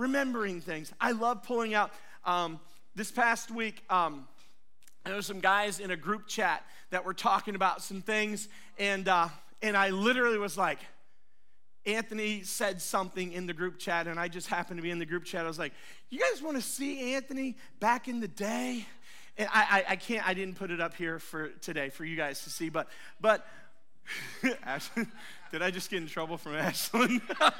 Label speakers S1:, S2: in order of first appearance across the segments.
S1: remembering things. I love pulling out. This past week, there were some guys in a group chat that were talking about some things, and I literally was like, Anthony said something in the group chat, and I just happened to be in the group chat. I was like, you guys want to see Anthony back in the day? And I didn't put it up here for today for you guys to see, but did I just get in trouble from Ashlyn?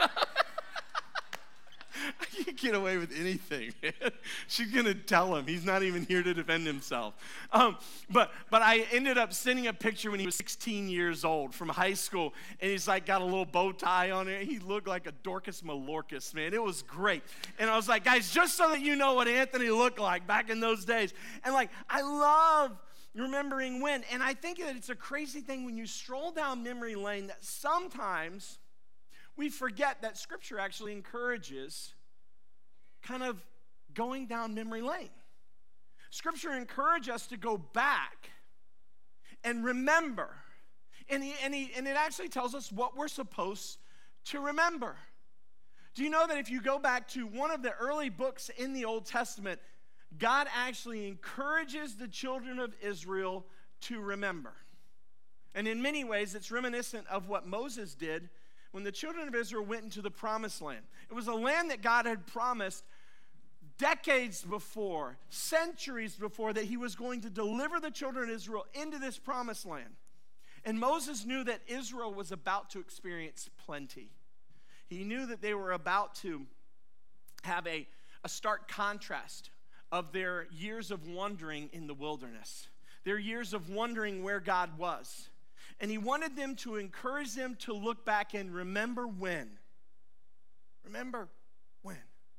S1: I can't get away with anything, man. She's going to tell him. He's not even here to defend himself. But I ended up sending a picture when he was 16 years old from high school, and he's like got a little bow tie on it. He looked like a Dorcas Malorcas, man. It was great. And I was like, guys, just so that you know what Anthony looked like back in those days. And like, I love remembering when. And I think that it's a crazy thing when you stroll down memory lane that sometimes we forget that Scripture actually encourages kind of going down memory lane. Scripture encourages us to go back and remember. And it actually tells us what we're supposed to remember. Do you know that if you go back to one of the early books in the Old Testament, God actually encourages the children of Israel to remember? And in many ways, it's reminiscent of what Moses did when the children of Israel went into the promised land. It was a land that God had promised decades before, centuries before, that he was going to deliver the children of Israel into this promised land. And Moses knew that Israel was about to experience plenty. He knew that they were about to have a stark contrast of their years of wandering in the wilderness, their years of wondering where God was. And he wanted them to encourage them to look back and remember when. Remember when.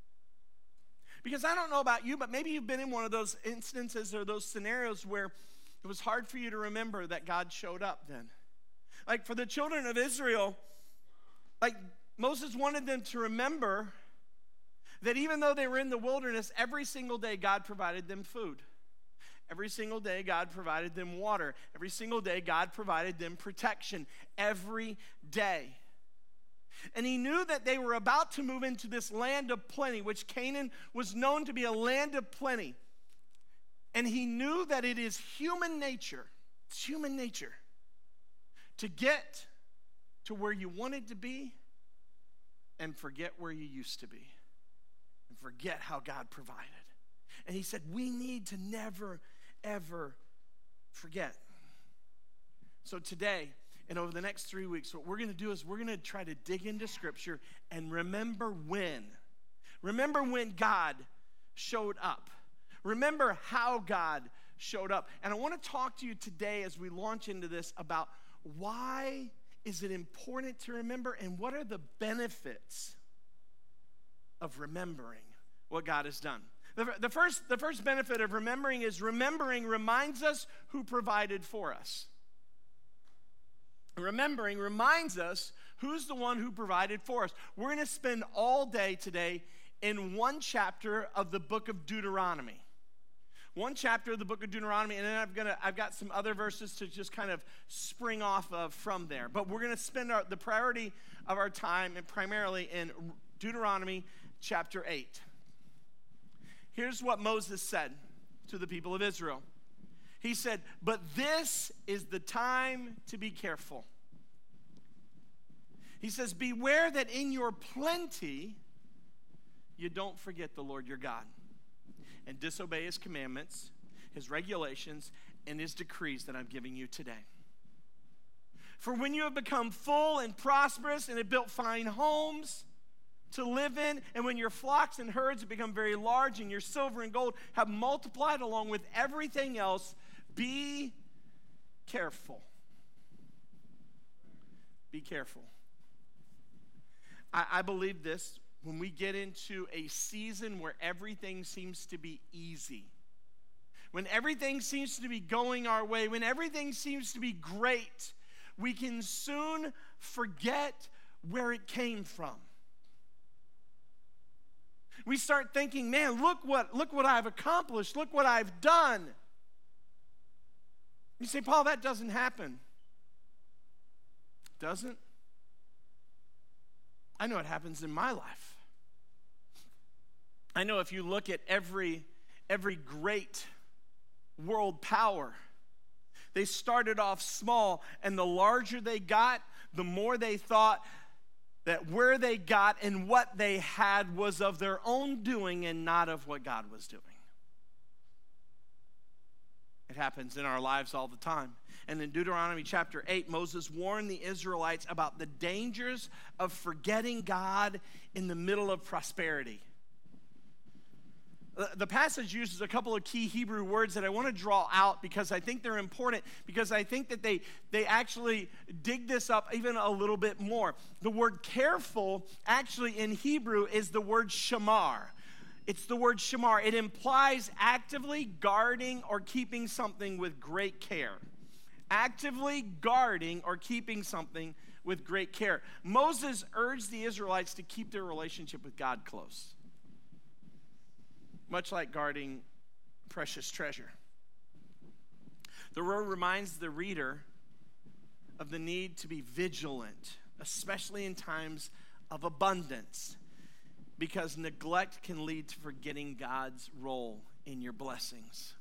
S1: Because I don't know about you, but maybe you've been in one of those instances or those scenarios where it was hard for you to remember that God showed up then. Like for the children of Israel, like Moses wanted them to remember that even though they were in the wilderness, every single day God provided them food. Every single day, God provided them water. Every single day, God provided them protection. Every day. And he knew that they were about to move into this land of plenty, which Canaan was known to be a land of plenty. And he knew that it is human nature, it's human nature, to get to where you wanted to be and forget where you used to be. And forget how God provided. And he said, we need to never, ever forget. So today, and over the next 3 weeks, what we're going to do is we're going to try to dig into Scripture and remember when. Remember when God showed up. Remember how God showed up. And I want to talk to you today as we launch into this about why is it important to remember and what are the benefits of remembering what God has done. The first benefit of remembering is remembering reminds us who provided for us. Remembering reminds us who's the one who provided for us. We're going to spend all day today in one chapter of the book of Deuteronomy. One chapter of the book of Deuteronomy, and then I've got some other verses to just kind of spring off of from there. But we're going to spend the priority of our time and primarily in Deuteronomy chapter 8. Here's what Moses said to the people of Israel. He said, but this is the time to be careful. He says, beware that in your plenty, you don't forget the Lord your God and disobey his commandments, his regulations, and his decrees that I'm giving you today. For when you have become full and prosperous and have built fine homes to live in, and when your flocks and herds have become very large and your silver and gold have multiplied along with everything else, be careful. Be careful. I believe this, when we get into a season where everything seems to be easy, when everything seems to be going our way, when everything seems to be great, we can soon forget where it came from. We start thinking, man, look what I've accomplished. Look what I've done. You say, Paul, that doesn't happen. Doesn't? I know it happens in my life. I know if you look at every great world power, they started off small, and the larger they got, the more they thought that where they got and what they had was of their own doing and not of what God was doing. It happens in our lives all the time. And in Deuteronomy chapter 8, Moses warned the Israelites about the dangers of forgetting God in the middle of prosperity. The passage uses a couple of key Hebrew words that I want to draw out because I think they're important, because I think that they actually dig this up even a little bit more. The word careful actually in Hebrew is the word shamar. It's the word shamar. It implies actively guarding or keeping something with great care. Actively guarding or keeping something with great care. Moses urged the Israelites to keep their relationship with God close, much like guarding precious treasure. The word reminds the reader of the need to be vigilant, especially in times of abundance, because neglect can lead to forgetting God's role in your blessings.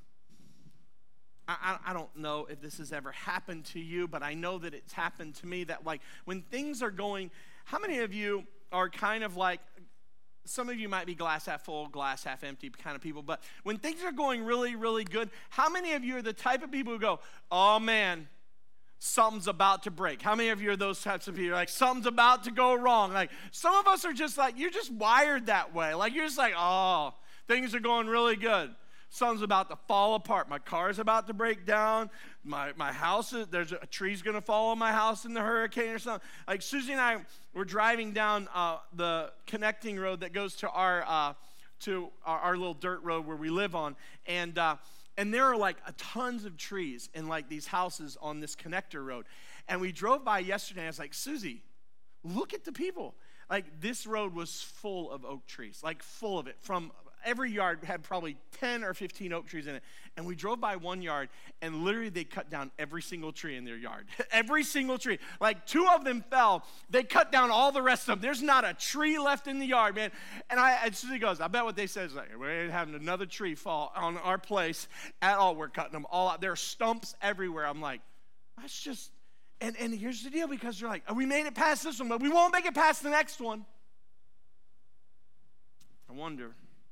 S1: I don't know if this has ever happened to you, but I know that it's happened to me, that like when things are going, how many of you are kind of like, some of you might be glass half full, glass half empty kind of people, but when things are going really, really good, how many of you are the type of people who go, oh man, something's about to break? How many of you are those types of people? Like, something's about to go wrong. Like, some of us are just like, you're just wired that way. Like, you're just like, oh, things are going really good. Something's about to fall apart. My car's about to break down. My house there's a tree's going to fall on my house in the hurricane or something. Like, Susie and I were driving down the connecting road that goes to our little dirt road where we live on, and there are like tons of trees in like these houses on this connector road. And we drove by yesterday, and I was like, Susie, look at the people. Like, this road was full of oak trees, like full of it. From every yard had probably 10 or 15 oak trees in it. And we drove by one yard, and literally they cut down every single tree in their yard. Every single tree. Like, 2 of them fell. They cut down all the rest of them. There's not a tree left in the yard, man. And Susie goes, I bet what they said is like, we ain't having another tree fall on our place at all. We're cutting them all out. There are stumps everywhere. I'm like, that's just, and here's the deal, because they're like, we made it past this one, but we won't make it past the next one. I wonder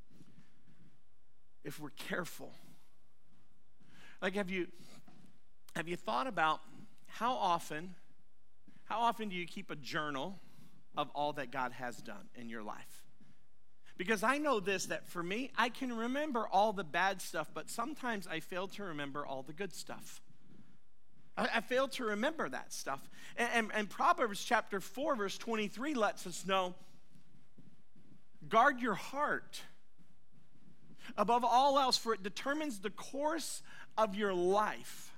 S1: if we're careful. Like, have you thought about how often do you keep a journal of all that God has done in your life? Because I know this, that for me, I can remember all the bad stuff, but sometimes I fail to remember all the good stuff. I fail to remember that stuff. And Proverbs chapter 4, verse 23 lets us know, guard your heart above all else, for it determines the course of your life.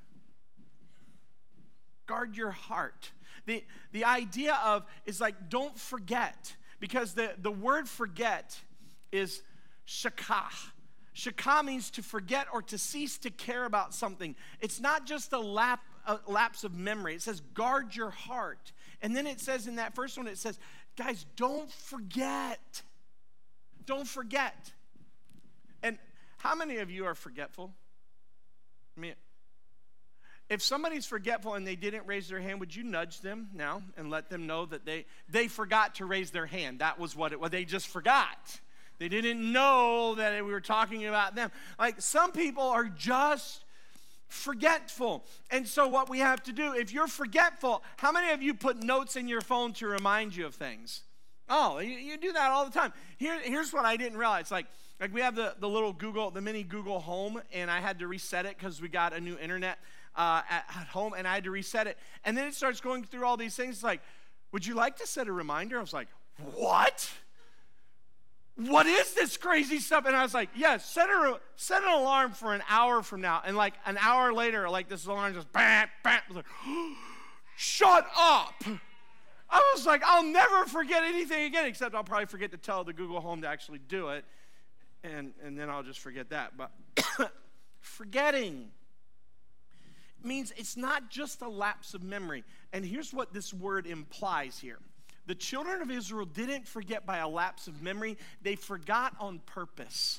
S1: Guard your heart. The idea of is like, don't forget, because the word forget is shakah. Shakah means to forget or to cease to care about something. It's not just a lapse of memory. It says guard your heart. And then it says in that first one, it says, guys, don't forget. Don't forget. And how many of you are forgetful? I mean, if somebody's forgetful and they didn't raise their hand, would you nudge them now and let them know that they forgot to raise their hand? That was what it was. They just forgot. They didn't know that we were talking about them. Like, some people are just forgetful. And so what we have to do, if you're forgetful, how many of you put notes in your phone to remind you of things? Oh, you do that all the time. Here's what I didn't realize. Like we have the little Google, the mini Google Home, and I had to reset it because we got a new internet at home, and I had to reset it. And then it starts going through all these things. It's like, would you like to set a reminder? I was like, what? What is this crazy stuff? And I was like, yes, set an alarm for an hour from now. And like an hour later, like this alarm just bam, bam. I was like, shut up. I was like, I'll never forget anything again, except I'll probably forget to tell the Google Home to actually do it. And then I'll just forget that. But forgetting means it's not just a lapse of memory. And here's what this word implies here. The children of Israel didn't forget by a lapse of memory. They forgot on purpose.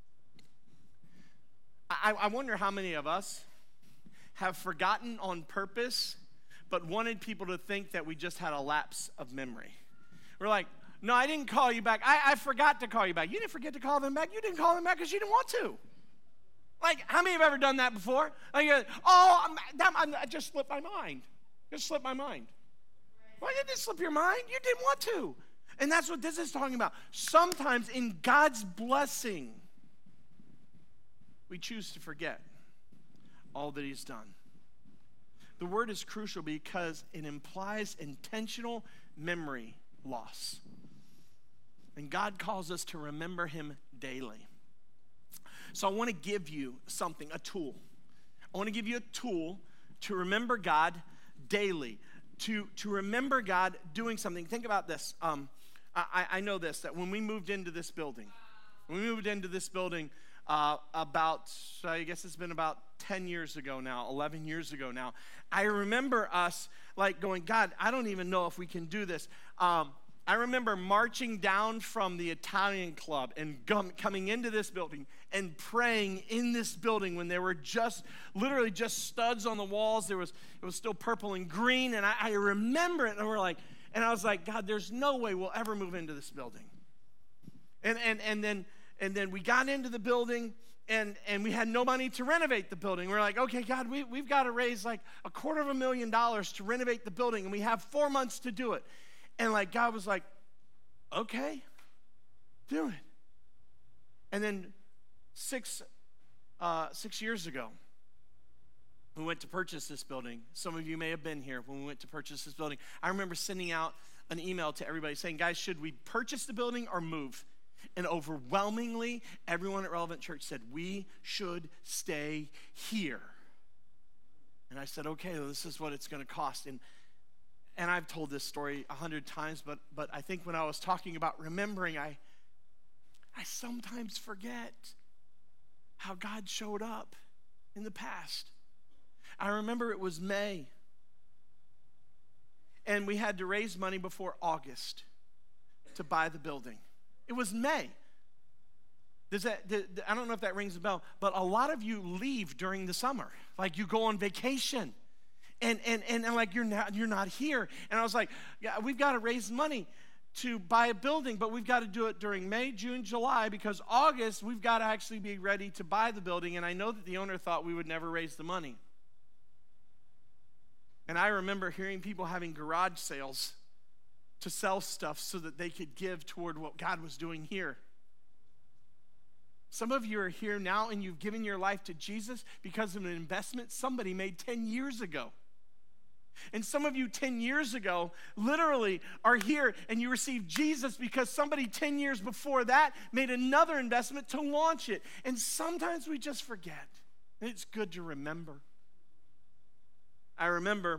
S1: I wonder how many of us have forgotten on purpose, but wanted people to think that we just had a lapse of memory. We're like, no, I didn't call you back. I forgot to call you back. You didn't forget to call them back. You didn't call them back because you didn't want to. Like, how many have ever done that before? Like, I just slipped my mind. Just slipped my mind. Why didn't it slip your mind? You didn't want to. And that's what this is talking about. Sometimes in God's blessing, we choose to forget all that he's done. The word is crucial because it implies intentional memory loss. And God calls us to remember him daily. So I want to give you something, a tool. I want to give you a tool to remember God daily, to remember God doing something. Think about this. I know this, that when we moved into this building, about, I guess it's been about 10 years ago now, 11 years ago now, I remember us like going, God, I don't even know if we can do this. I remember marching down from the Italian club and coming into this building and praying in this building when there were literally just studs on the walls. It was still purple and green, and I remember it, and I was like, God, there's no way we'll ever move into this building. And then we got into the building, and we had no money to renovate the building. We're like, okay, God, we've got to raise like $250,000 to renovate the building, and we have 4 months to do it. And like God was like, okay, do it. And then six years ago, we went to purchase this building. Some of you may have been here when we went to purchase this building. I remember sending out an email to everybody saying, guys, should we purchase the building or move? And overwhelmingly, everyone at Relevant Church said, we should stay here. And I said, okay, well, this is what it's going to cost. And I've told this story 100 times, but I think when I was talking about remembering, I sometimes forget how God showed up in the past. I remember it was May, and we had to raise money before August to buy the building. It was May. I don't know if that rings a bell, but a lot of you leave during the summer. Like you go on vacation. And like you're not here. And I was like, yeah, we've got to raise money to buy a building, but we've got to do it during May, June, July, because August we've got to actually be ready to buy the building. And I know that the owner thought we would never raise the money. And I remember hearing people having garage sales to sell stuff so that they could give toward what God was doing here. Some of you are here now and you've given your life to Jesus because of an investment somebody made 10 years ago. And some of you 10 years ago literally are here and you received Jesus because somebody 10 years before that made another investment to launch it. And sometimes we just forget. And it's good to remember. I remember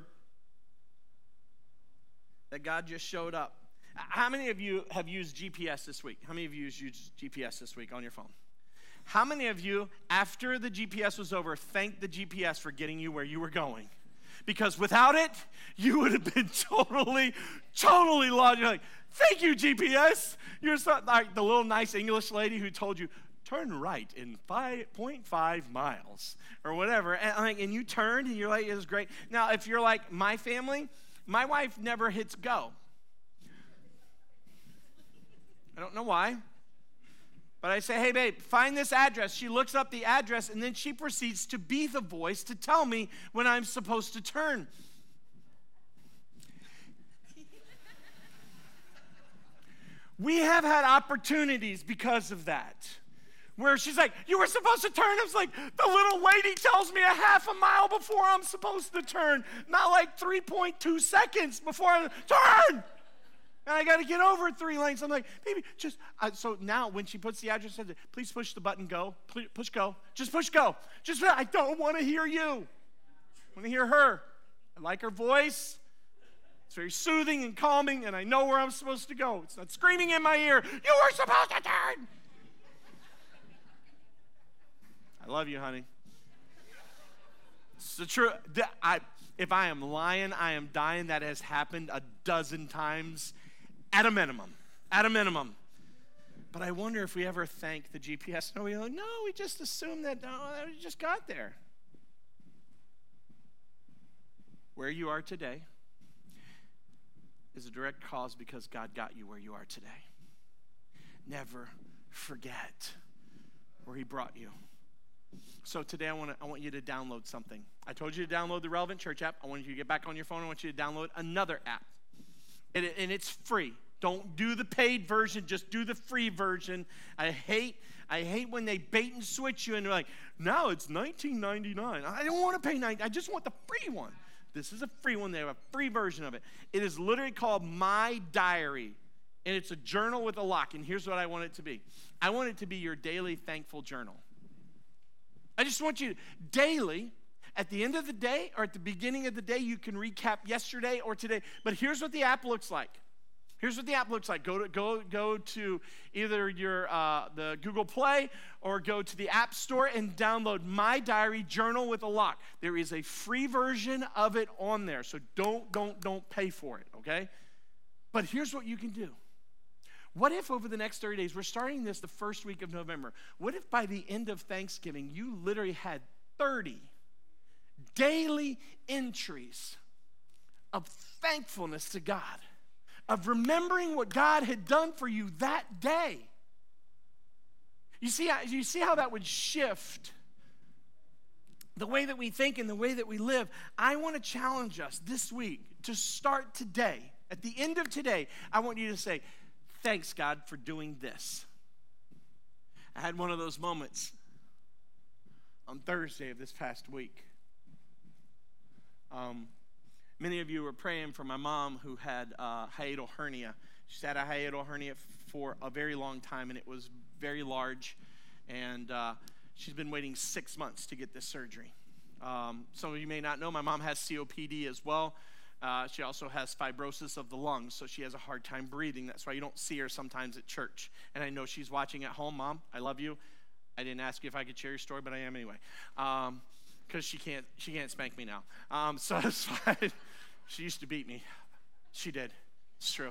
S1: that God just showed up. How many of you have used GPS this week? How many of you used GPS this week on your phone? How many of you, after the GPS was over, thanked the GPS for getting you where you were going? Because without it, you would have been totally lost. You're like, thank you, GPS. You're so, like the little nice English lady who told you, turn right in 5.5 miles or whatever. And you turned and you're like, it was great. Now, if you're like my family, my wife never hits go. I don't know why. But I say, hey, babe, find this address. She looks up the address, and then she proceeds to be the voice to tell me when I'm supposed to turn. We have had opportunities because of that, where she's like, you were supposed to turn. I was like, the little lady tells me a half a mile before I'm supposed to turn, not like 3.2 seconds before I turn. And I got to get over 3 lanes. I'm like, baby, just, so now when she puts the address, says, please push the button, go. Please, push go. Just push go. I don't want to hear you. I want to hear her. I like her voice. It's very soothing and calming, and I know where I'm supposed to go. It's not screaming in my ear, you were supposed to turn. I love you, honey. It's the truth. If I am lying, I am dying. That has happened a dozen times. At a minimum. At a minimum. But I wonder if we ever thank the GPS. No, we just assume that, we just got there. Where you are today is a direct cause because God got you where you are today. Never forget where he brought you. So today I want you to download something. I told you to download the Relevant Church app. I want you to get back on your phone. I want you to download another app. And it's free. Don't do the paid version. Just do the free version. I hate when they bait and switch you and they're like, now it's $19.99. I don't want to pay $9. I just want the free one. This is a free one. They have a free version of it. It is literally called My Diary. And it's a journal with a lock. And here's what I want it to be. I want it to be your daily thankful journal. I just want you to, daily, at the end of the day or at the beginning of the day, you can recap yesterday or today. But here's what the app looks like. Here's what the app looks like. Go to either your the Google Play or go to the App Store and download My Diary Journal with a Lock. There is a free version of it on there, so don't pay for it, okay? But here's what you can do. What if over the next 30 days, we're starting this the first week of November, what if by the end of Thanksgiving, you literally had 30 daily entries of thankfulness to God, of remembering what God had done for you that day? You see how that would shift the way that we think and the way that we live? I want to challenge us this week to start today. At the end of today, I want you to say, thanks, God, for doing this. I had one of those moments on Thursday of this past week. Many of you were praying for my mom who had hiatal hernia. She's had a hiatal hernia for a very long time, and it was very large. And she's been waiting 6 months to get this surgery. Some of you may not know, my mom has COPD as well. She also has fibrosis of the lungs, so she has a hard time breathing. That's why you don't see her sometimes at church. And I know she's watching at home. Mom, I love you. I didn't ask you if I could share your story, but I am anyway. Because she can't spank me now. So it's fine. She used to beat me. She did. It's true.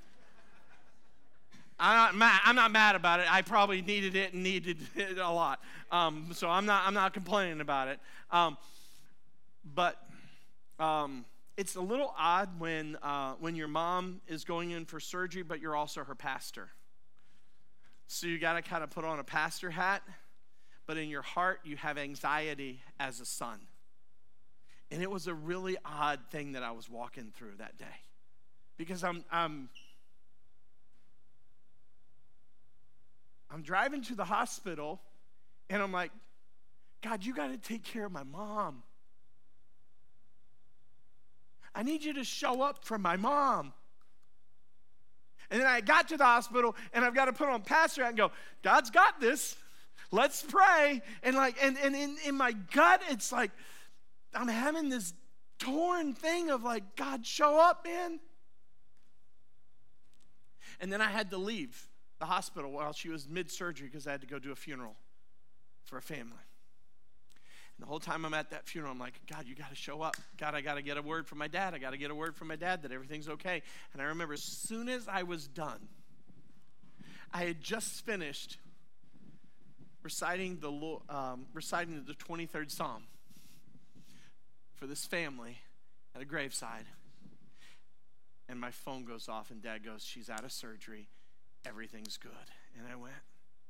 S1: I'm not mad about it. I probably needed it and needed it a lot. So I'm not complaining about it. But it's a little odd when your mom is going in for surgery, but you're also her pastor. So you got to kind of put on a pastor hat, but in your heart you have anxiety as a son. And it was a really odd thing that I was walking through that day, because I'm driving to the hospital, and I'm like, God, you got to take care of my mom. I need you to show up for my mom. And then I got to the hospital, and I've got to put on pastor hat and go, God's got this. Let's pray. And in my gut, it's like I'm having this torn thing of like, God, show up, man. And then I had to leave the hospital while she was mid-surgery because I had to go do a funeral for a family. And the whole time I'm at that funeral, I'm like, God, you got to show up. God, I got to get a word from my dad. I got to get a word from my dad that everything's okay. And I remember as soon as I was done, I had just finished reciting the 23rd Psalm for this family at a graveside. And my phone goes off, and Dad goes, she's out of surgery. Everything's good. And I went,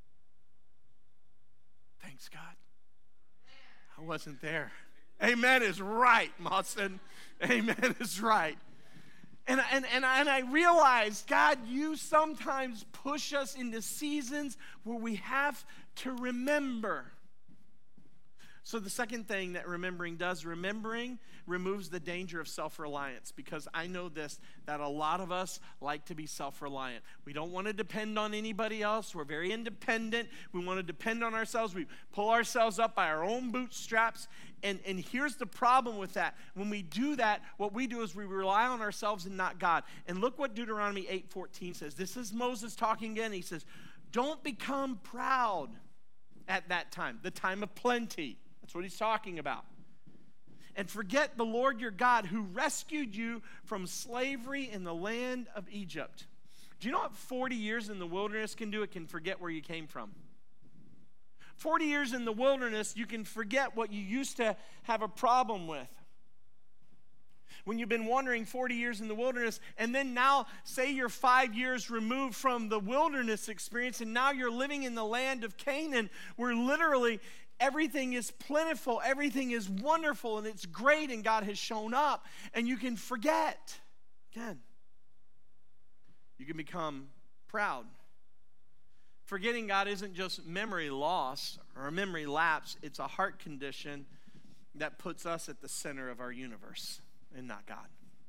S1: thanks, God. I wasn't there. Amen is right, Mawson. Amen is right. And I realized, God, you sometimes push us into seasons where we have to remember. So the second thing that remembering removes the danger of self-reliance, because I know this, that a lot of us like to be self-reliant. We don't want to depend on anybody else. We're very independent. We want to depend on ourselves. We pull ourselves up by our own bootstraps. And here's the problem with that. When we do that, what we do is we rely on ourselves and not God. And look what Deuteronomy 8:14 says. This is Moses talking again. He says, don't become proud at that time, the time of plenty. That's what he's talking about. And forget the Lord your God who rescued you from slavery in the land of Egypt. Do you know what 40 years in the wilderness can do? It can forget where you came from. 40 years in the wilderness, you can forget what you used to have a problem with. When you've been wandering 40 years in the wilderness, and then now, say you're 5 years removed from the wilderness experience, and now you're living in the land of Canaan, where literally everything is plentiful, everything is wonderful, and it's great, and God has shown up, and you can forget. Again, you can become proud. Forgetting God isn't just memory loss or a memory lapse. It's a heart condition that puts us at the center of our universe and not God.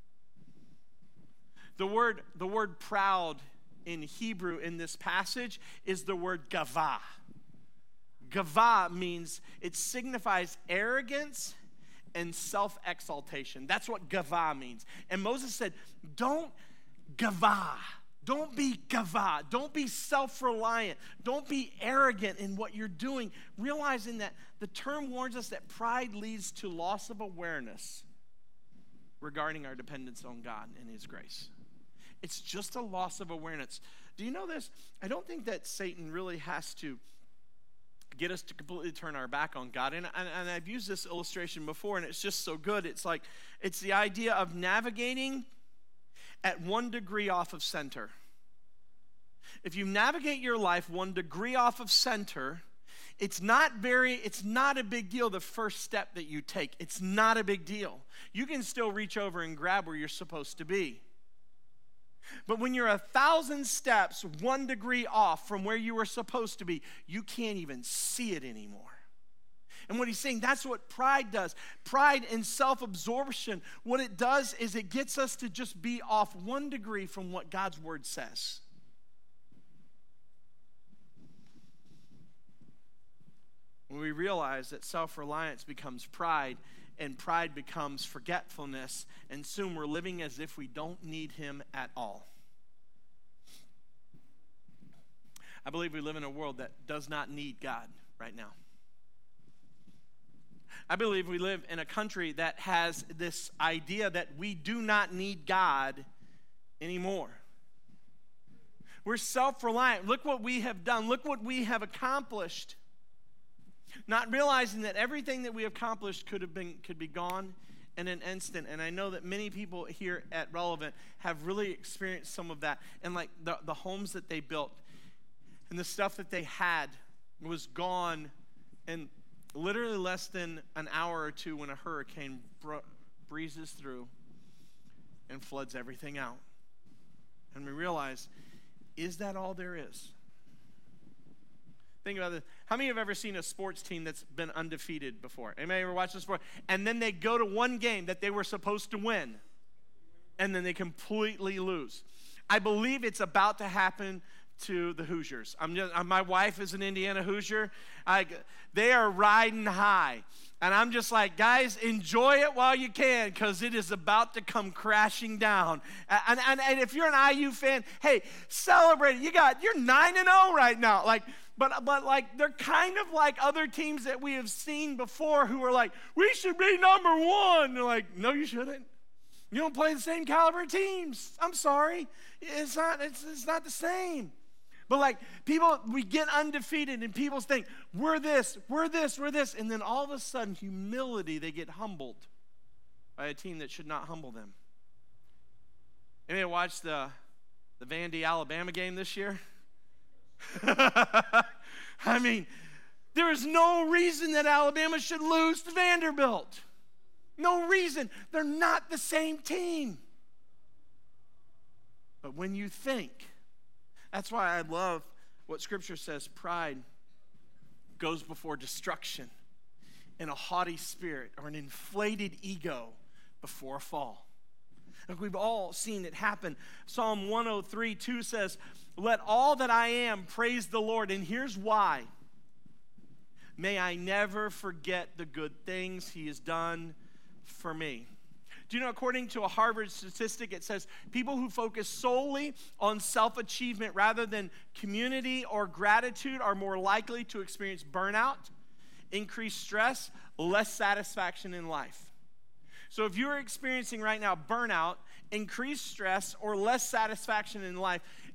S1: The word proud in Hebrew in this passage is the word gavah. Gavah means, it signifies arrogance and self-exaltation. That's what gavah means. And Moses said, don't gavah. Don't be gavah. Don't be self-reliant. Don't be arrogant in what you're doing, realizing that the term warns us that pride leads to loss of awareness regarding our dependence on God and His grace. It's just a loss of awareness. Do you know this? I don't think that Satan really has to get us to completely turn our back on God. And I've used this illustration before, and it's just so good. It's the idea of navigating at 1 degree off of center. If you navigate your life 1 degree off of center, it's not a big deal the first step that you take. It's not a big deal. You can still reach over and grab where you're supposed to be. But when you're 1,000 steps 1 degree off from where you were supposed to be, you can't even see it anymore. And what he's saying, that's what pride does. Pride and self-absorption, what it does is it gets us to just be off 1 degree from what God's word says. When we realize that self-reliance becomes pride, and pride becomes forgetfulness, and soon we're living as if we don't need Him at all. I believe we live in a world that does not need God right now. I believe we live in a country that has this idea that we do not need God anymore. We're self-reliant. Look what we have done. Look what we have accomplished. Not realizing that everything that we accomplished could be gone in an instant. And I know that many people here at Relevant have really experienced some of that. And like the homes that they built and the stuff that they had was gone in literally less than an hour or two when a hurricane breezes through and floods everything out. And we realize, is that all there is? Think about this. How many have ever seen a sports team that's been undefeated before? Anybody ever watched a sport? And then they go to one game that they were supposed to win, and then they completely lose. I believe it's about to happen to the Hoosiers. My wife is an Indiana Hoosier. They are riding high. And I'm just like, guys, enjoy it while you can, because it is about to come crashing down. And if you're an IU fan, hey, celebrate it. You're 9-0 right now. But like they're kind of like other teams that we have seen before who are like, we should be number one. They're like, no, you shouldn't. You don't play the same caliber teams. I'm sorry. It's not the same. But like people, we get undefeated and people think, we're this. And then all of a sudden, humility, they get humbled by a team that should not humble them. Anybody watch the Vandy, Alabama game this year? I mean, there is no reason that Alabama should lose to Vanderbilt. No reason. They're not the same team. But when you think, that's why I love what Scripture says, pride goes before destruction, and a haughty spirit or an inflated ego before a fall. Like we've all seen it happen. Psalm 103:2 says, let all that I am praise the Lord. And here's why. May I never forget the good things He has done for me. Do you know, according to a Harvard statistic, it says people who focus solely on self-achievement rather than community or gratitude are more likely to experience burnout, increased stress, less satisfaction in life. So if you're experiencing right now burnout, increased stress, or less satisfaction in life,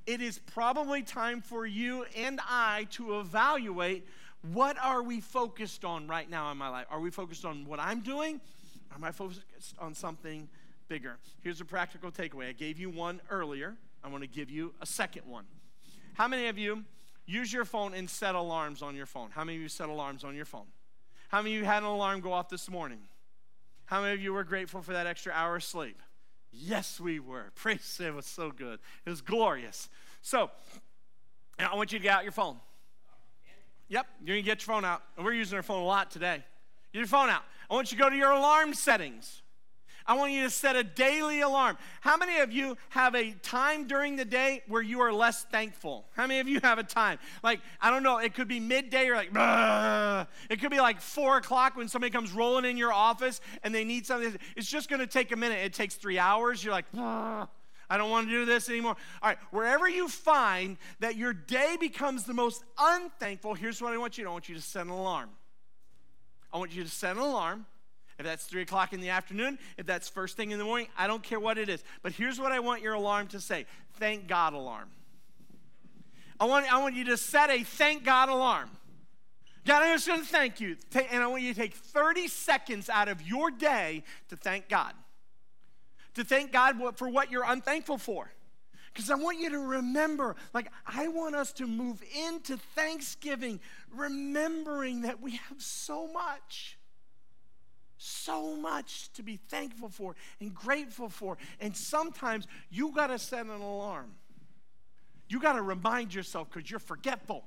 S1: it is probably time for you and I to evaluate, what are we focused on right now in my life? Are we focused on what I'm doing? Or am I focused on something bigger? Here's a practical takeaway. I gave you one earlier. I want to give you a second one. How many of you use your phone and set alarms on your phone? How many of you set alarms on your phone? How many of you had an alarm go off this morning? How many of you were grateful for that extra hour of sleep? Yes, we were. Praise, it was so good. It was glorious. So, I want you to get out your phone. Yep, you're going to get your phone out. And we're using our phone a lot today. Get your phone out. I want you to go to your alarm settings. I want you to set a daily alarm. How many of you have a time during the day where you are less thankful? How many of you have a time? Like, I don't know, it could be midday or like, bah. It could be like 4 o'clock when somebody comes rolling in your office and they need something. It's just going to take a minute. It takes 3 hours. You're like, bah. I don't want to do this anymore. All right, wherever you find that your day becomes the most unthankful, here's what I want you to do. I want you to set an alarm. I want you to set an alarm. If that's 3 o'clock in the afternoon, if that's first thing in the morning, I don't care what it is. But here's what I want your alarm to say. Thank God alarm. I want you to set a thank God alarm. God, I'm just going to thank you. And I want you to take 30 seconds out of your day to thank God. To thank God for what you're unthankful for. Because I want you to remember, like, I want us to move into Thanksgiving remembering that we have so much to be thankful for and grateful for. And sometimes you got to set an alarm. You got to remind yourself because you're forgetful.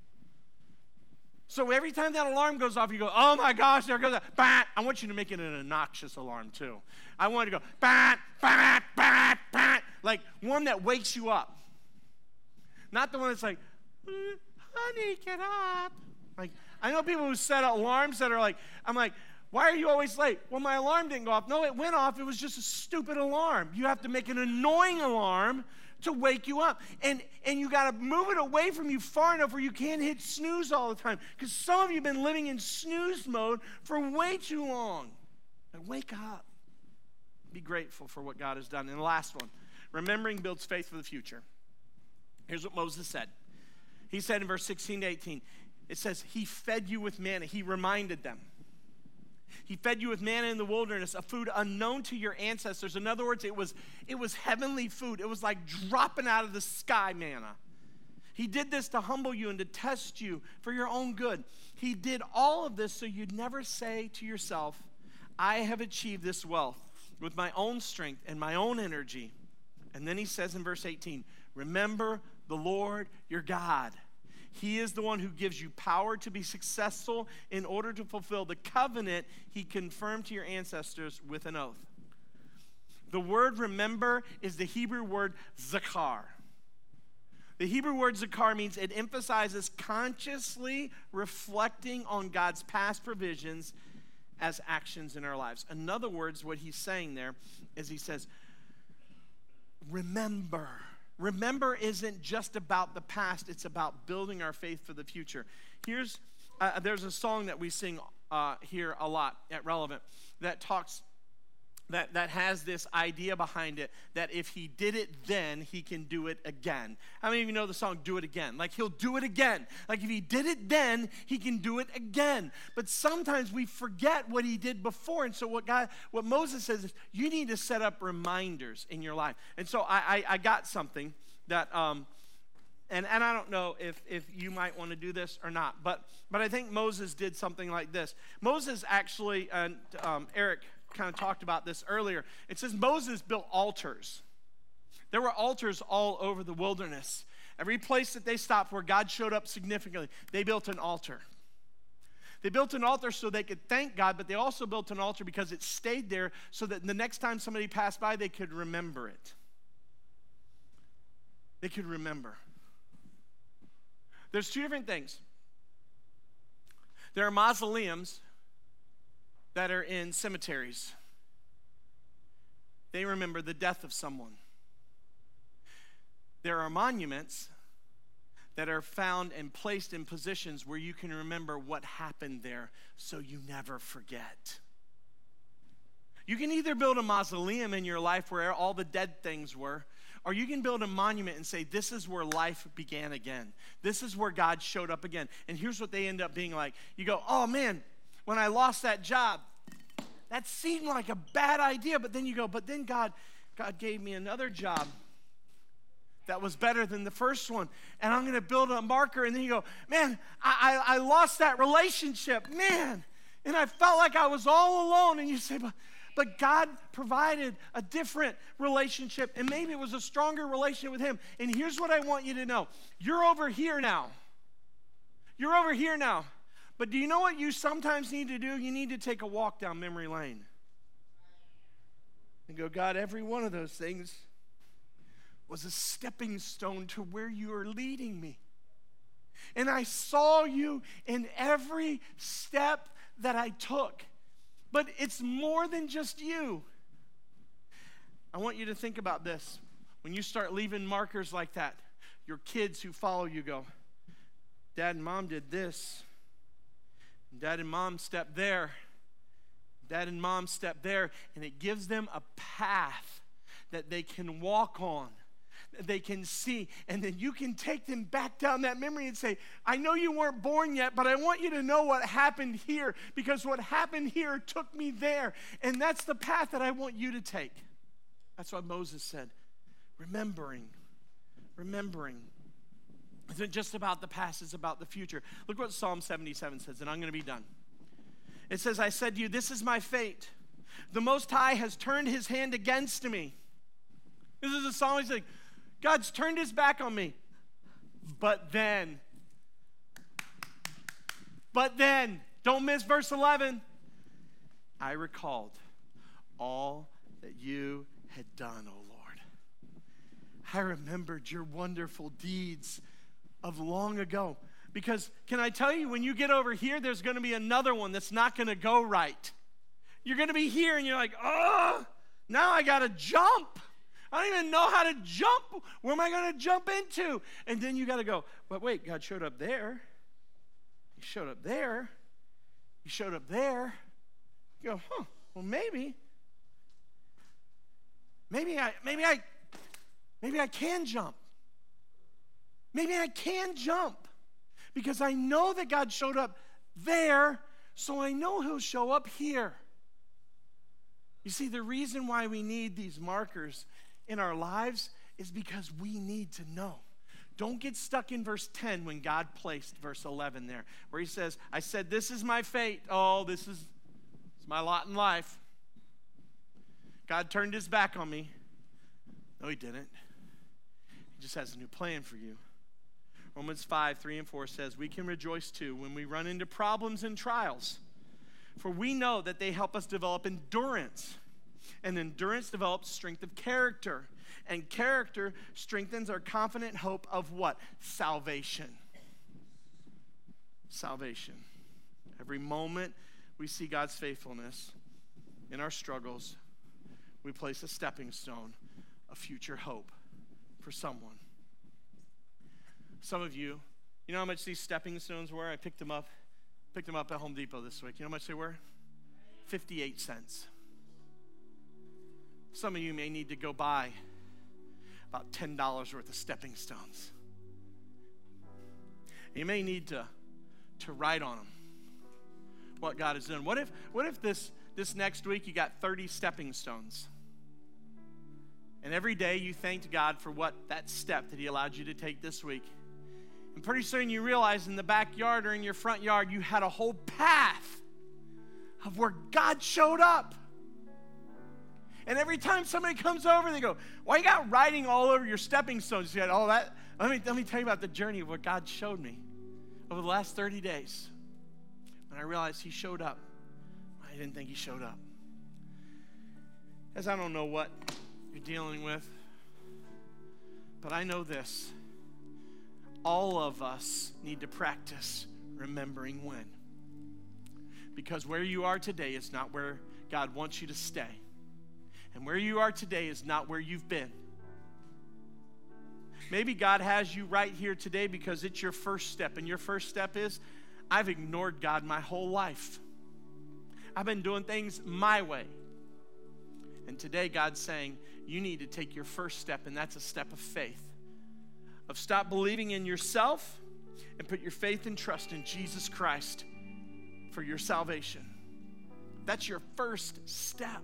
S1: So every time that alarm goes off, you go, oh my gosh, there goes that. Bat. I want you to make it an obnoxious alarm too. I want it to go, bat, bat, bat, bat. Like one that wakes you up. Not the one that's like, honey, get up. Like, I know people who set alarms that are like, I'm like, why are you always late? Well, my alarm didn't go off. No, it went off. It was just a stupid alarm. You have to make an annoying alarm to wake you up. And you got to move it away from you far enough where you can't hit snooze all the time. Because some of you have been living in snooze mode for way too long. And wake up. Be grateful for what God has done. And the last one, remembering builds faith for the future. Here's what Moses said. He said in verse 16 to 18, it says, he fed you with manna. He reminded them. He fed you with manna in the wilderness, a food unknown to your ancestors. In other words, it was heavenly food. It was like dropping out of the sky manna. He did this to humble you and to test you for your own good. He did all of this so you'd never say to yourself, I have achieved this wealth with my own strength and my own energy. And then he says in verse 18, remember the Lord your God. He is the one who gives you power to be successful in order to fulfill the covenant he confirmed to your ancestors with an oath. The word remember is the Hebrew word zakar. The Hebrew word zakar means it emphasizes consciously reflecting on God's past provisions as actions in our lives. In other words, what he's saying there is he says, remember. Remember isn't just about the past, it's about building our faith for the future. There's a song that we sing here a lot at Relevant that talks, that has this idea behind it that if he did it then, he can do it again. How many of you know the song, Do It Again? Like he'll do it again. Like if he did it then, he can do it again. But sometimes we forget what he did before. And so what Moses says is you need to set up reminders in your life. And so I got something that, and I don't know if you might want to do this or not, but I think Moses did something like this. Moses actually, and Eric kind of talked about this earlier. It says Moses built altars. There were altars all over the wilderness. Every place that they stopped where God showed up significantly, they built an altar. They built an altar so they could thank God, but they also built an altar because it stayed there so that the next time somebody passed by, they could remember it. They could remember. There's two different things. There are mausoleums that are in cemeteries. They remember the death of someone. There are monuments that are found and placed in positions where you can remember what happened there so you never forget. You can either build a mausoleum in your life where all the dead things were, or you can build a monument and say, this is where life began again. This is where God showed up again. And here's what they end up being like. You go, oh man, when I lost that job, that seemed like a bad idea. But then you go, but then God gave me another job that was better than the first one. And I'm going to build a marker. And then you go, man, I lost that relationship. Man. And I felt like I was all alone. And you say, but God provided a different relationship. And maybe it was a stronger relationship with him. And here's what I want you to know. You're over here now. You're over here now. But do you know what you sometimes need to do? You need to take a walk down memory lane. And go, God, every one of those things was a stepping stone to where you are leading me. And I saw you in every step that I took. But it's more than just you. I want you to think about this. When you start leaving markers like that, your kids who follow you go, Dad and Mom did this. Dad and Mom stepped there. Dad and Mom stepped there. And it gives them a path that they can walk on, that they can see. And then you can take them back down that memory and say, I know you weren't born yet, but I want you to know what happened here, because what happened here took me there. And that's the path that I want you to take. That's what Moses said. Remembering. It's not just about the past, it's about the future. Look what Psalm 77 says, and I'm going to be done. It says, I said to you, this is my fate. The Most High has turned his hand against me. This is a psalm. He's like, God's turned his back on me. But then, don't miss verse 11. I recalled all that you had done, O Lord. I remembered your wonderful deeds of long ago. Because can I tell you, when you get over here, there's going to be another one that's not going to go right. You're going to be here and you're like, oh, now I got to jump. I don't even know how to jump. Where am I going to jump into? And then you got to go, but wait, God showed up there. He showed up there. He showed up there. You go, well, maybe I can jump. Maybe I can jump. Because I know that God showed up there, so I know he'll show up here. You see, the reason why we need these markers in our lives is because we need to know. Don't get stuck in verse 10 when God placed verse 11 there, where he says, I said, this is my fate. Oh, it's my lot in life. God turned his back on me. No, he didn't. He just has a new plan for you. Romans 5:3-4 says, we can rejoice too when we run into problems and trials, for we know that they help us develop endurance, and endurance develops strength of character, and character strengthens our confident hope of what? Salvation. Salvation. Every moment we see God's faithfulness in our struggles, we place a stepping stone, a future hope for someone. Some of you know how much these stepping stones were? I picked them up at Home Depot this week. You know how much they were? 58 cents. Some of you may need to go buy about $10 worth of stepping stones. You may need to write on them what God has done. What if this next week you got 30 stepping stones? And every day you thanked God for that step that he allowed you to take this week. And pretty soon you realize in the backyard or in your front yard, you had a whole path of where God showed up. And every time somebody comes over, they go, why you got writing all over your stepping stones? You got all that. Let me tell you about the journey of what God showed me over the last 30 days. When I realized he showed up, I didn't think he showed up. As I don't know what you're dealing with, but I know this. All of us need to practice remembering when. Because where you are today is not where God wants you to stay. And where you are today is not where you've been. Maybe God has you right here today because it's your first step. And your first step is, I've ignored God my whole life. I've been doing things my way. And today God's saying you need to take your first step, and that's a step of faith. Of stop believing in yourself and put your faith and trust in Jesus Christ for your salvation. That's your first step.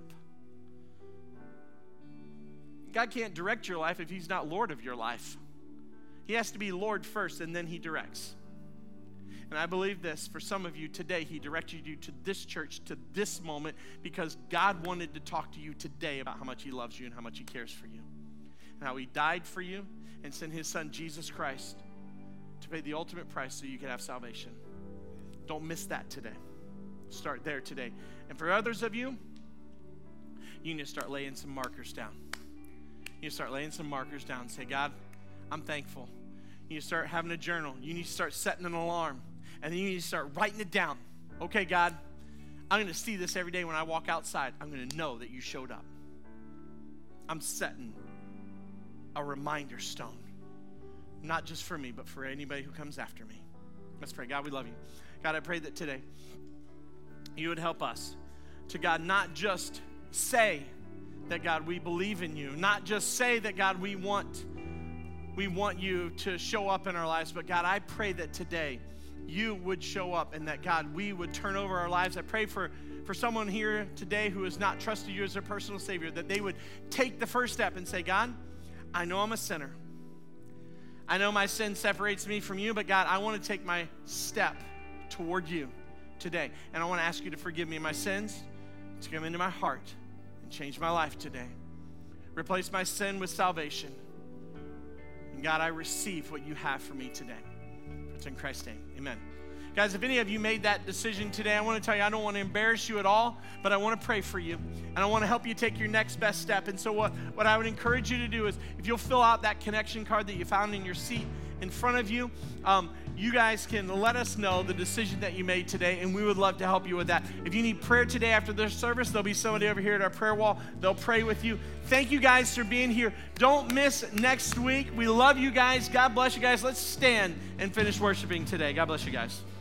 S1: God can't direct your life if he's not Lord of your life. He has to be Lord first, and then he directs. And I believe this, for some of you today, he directed you to this church, to this moment, because God wanted to talk to you today about how much he loves you and how much he cares for you. And how he died for you and sent his son, Jesus Christ, to pay the ultimate price so you can have salvation. Don't miss that today. Start there today. And for others of you, you need to start laying some markers down. You need to start laying some markers down and say, God, I'm thankful. You need to start having a journal. You need to start setting an alarm. And then you need to start writing it down. Okay, God, I'm going to see this every day when I walk outside. I'm going to know that you showed up. I'm setting a reminder stone. Not just for me, but for anybody who comes after me. Let's pray. God, we love you. God, I pray that today you would help us to, God, not just say that, God, we believe in you. Not just say that, God, we want you to show up in our lives. But, God, I pray that today you would show up and that, God, we would turn over our lives. I pray for someone here today who has not trusted you as their personal Savior, that they would take the first step and say, God, I know I'm a sinner. I know my sin separates me from you, but God, I want to take my step toward you today. And I want to ask you to forgive me my sins, to come into my heart and change my life today. Replace my sin with salvation. And God, I receive what you have for me today. It's in Christ's name. Amen. Guys, if any of you made that decision today, I want to tell you, I don't want to embarrass you at all, but I want to pray for you. And I want to help you take your next best step. And so what I would encourage you to do is, if you'll fill out that connection card that you found in your seat in front of you, you guys can let us know the decision that you made today, and we would love to help you with that. If you need prayer today after this service, there'll be somebody over here at our prayer wall. They'll pray with you. Thank you guys for being here. Don't miss next week. We love you guys. God bless you guys. Let's stand and finish worshiping today. God bless you guys.